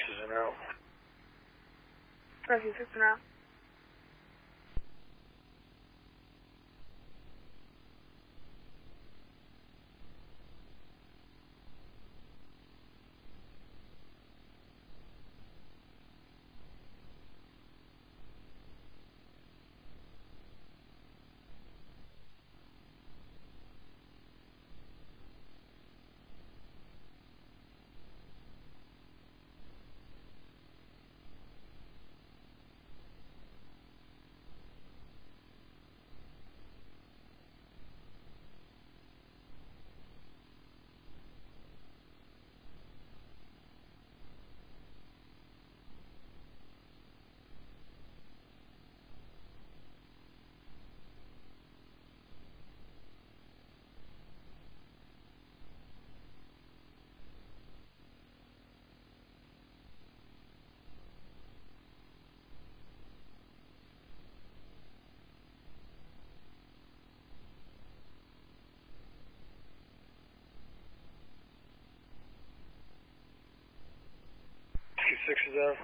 is en route. Rescue 6 en route. Rescue 6 is out.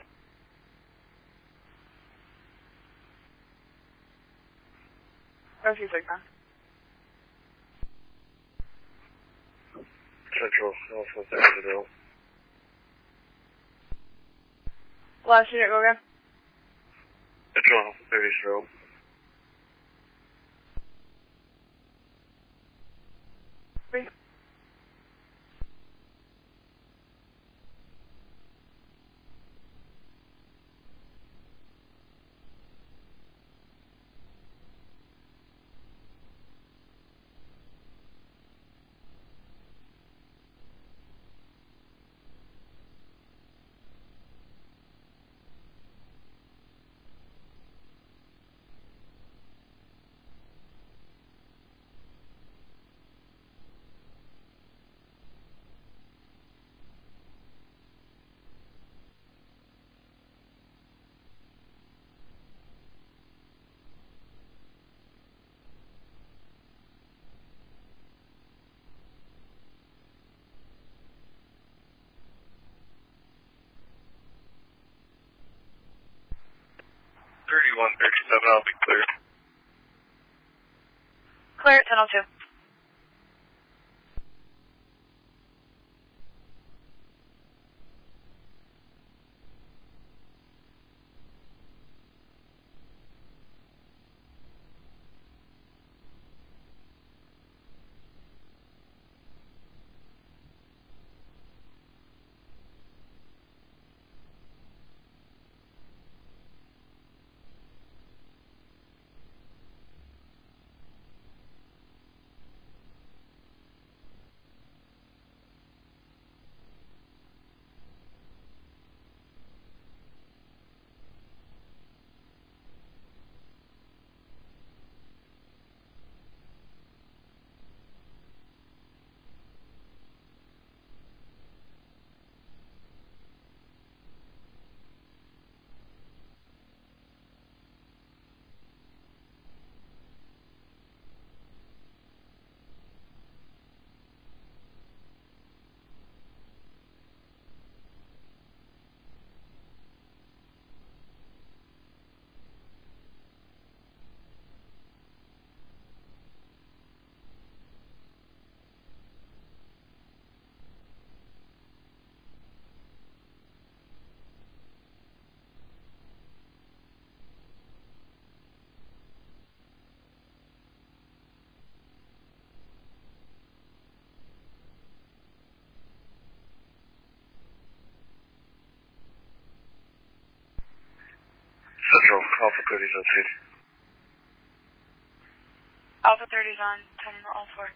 Rescue 6 on. Central, Alpha 30. Last unit, go again. Central, Alpha 30. Three. I'll be clear. Clear at 10:02. Central, Alpha 30 is on scene. Alpha 30 is on. Tell them all 4.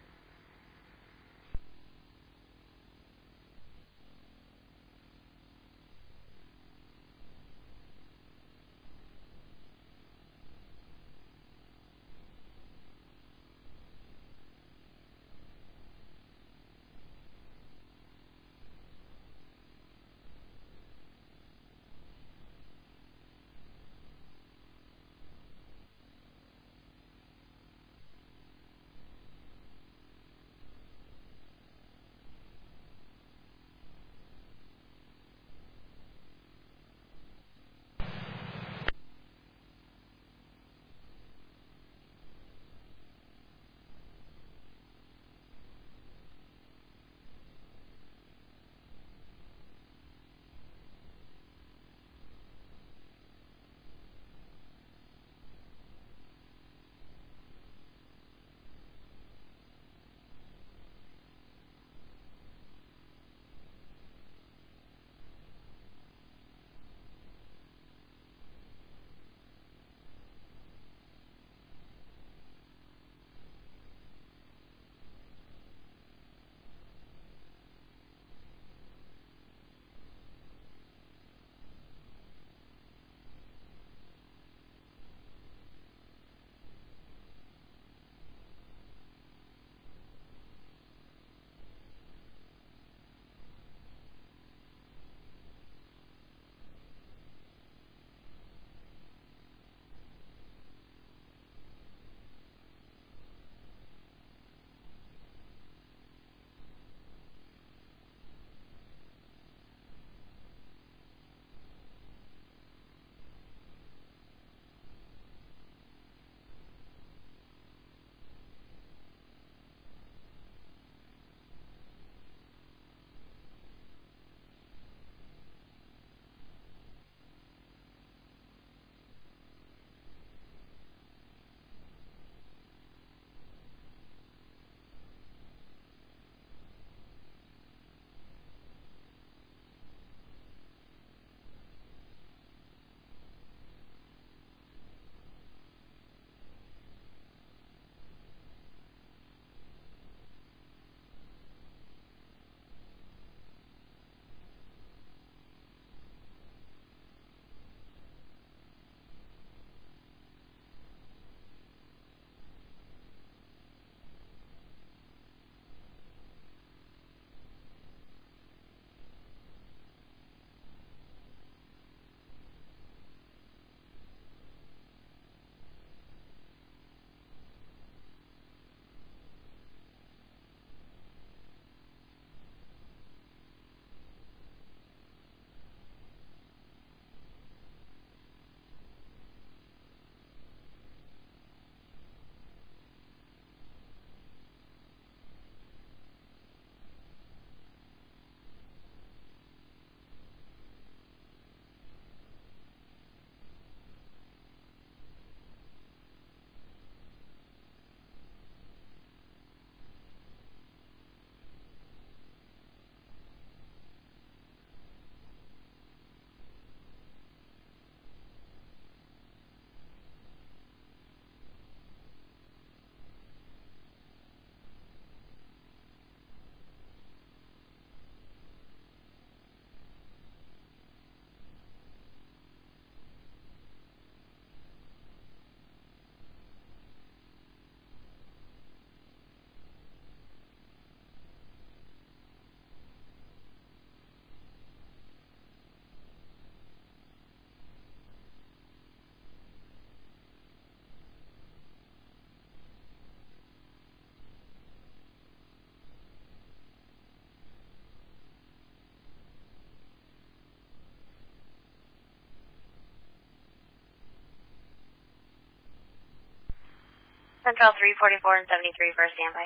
Central 344 and 73 for a standby.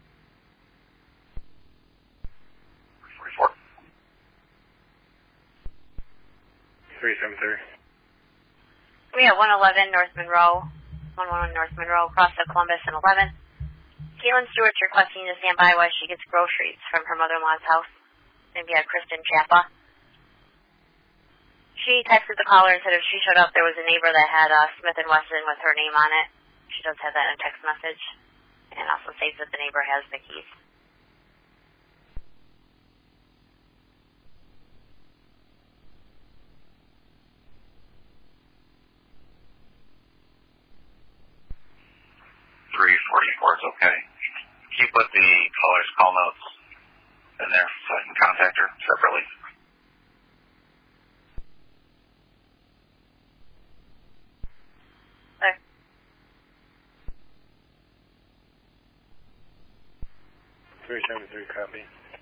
44. 373. We have 111 North Monroe, 111 North Monroe, across the Columbus and 11. Caitlin Stewart's requesting to stand by while she gets groceries from her mother-in-law's house. Maybe a Kristen Chapa. She texted the caller and said if she showed up, there was a neighbor that had Smith & Wesson with her name on it. She does have that in a text message. And also states that the neighbor has the keys. Is okay. Can you put the caller's call notes in there so I can contact her separately? Okay. 373 copy.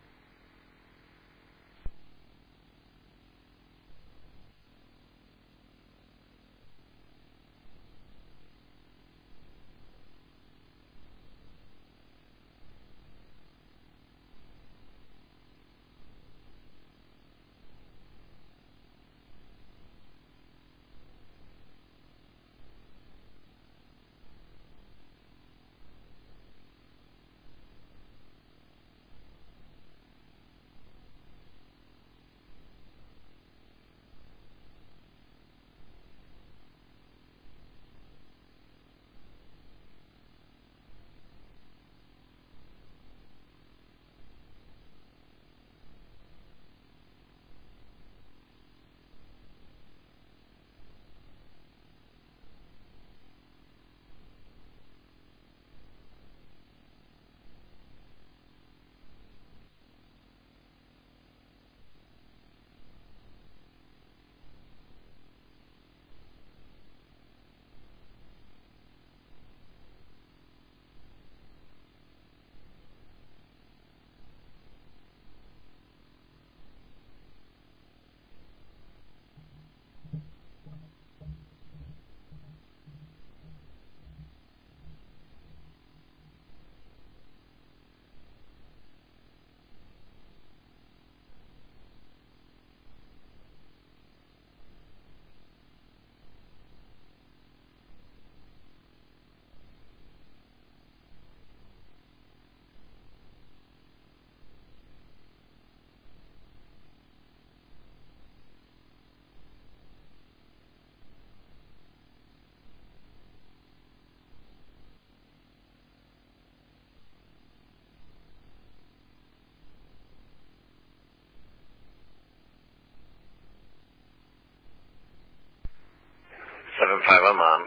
I'm on.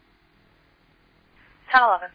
1011.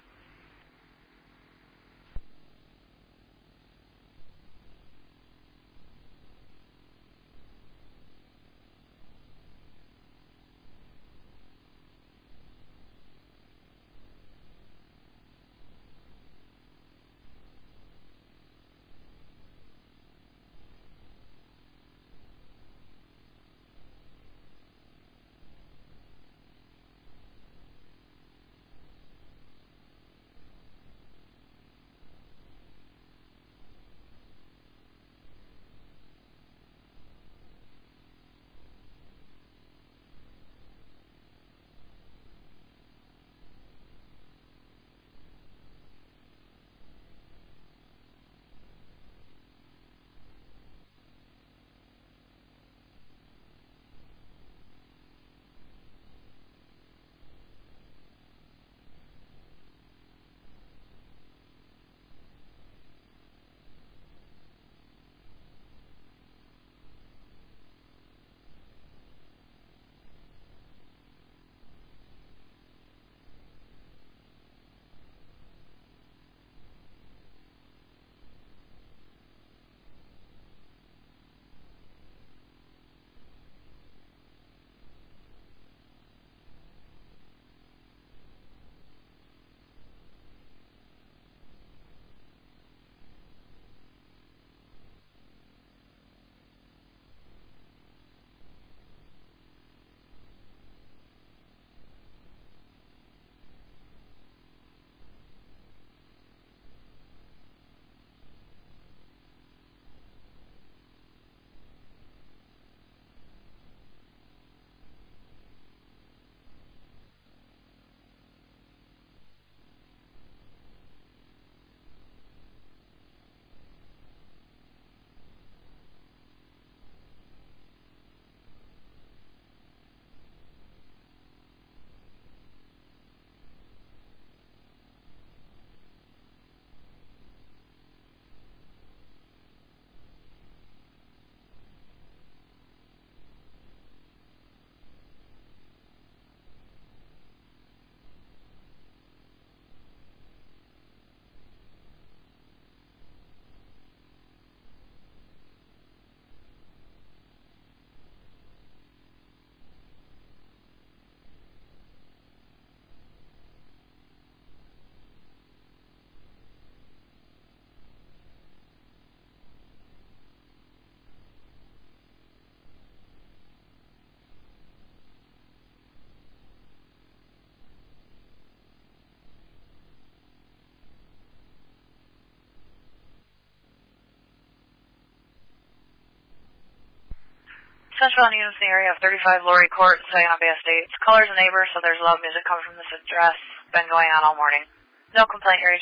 Central on units in the area of 35 Laurie Court, Saginaw Bay Estates. Caller's a neighbor, so there's loud music coming from this address. Been going on all morning. No complaint area.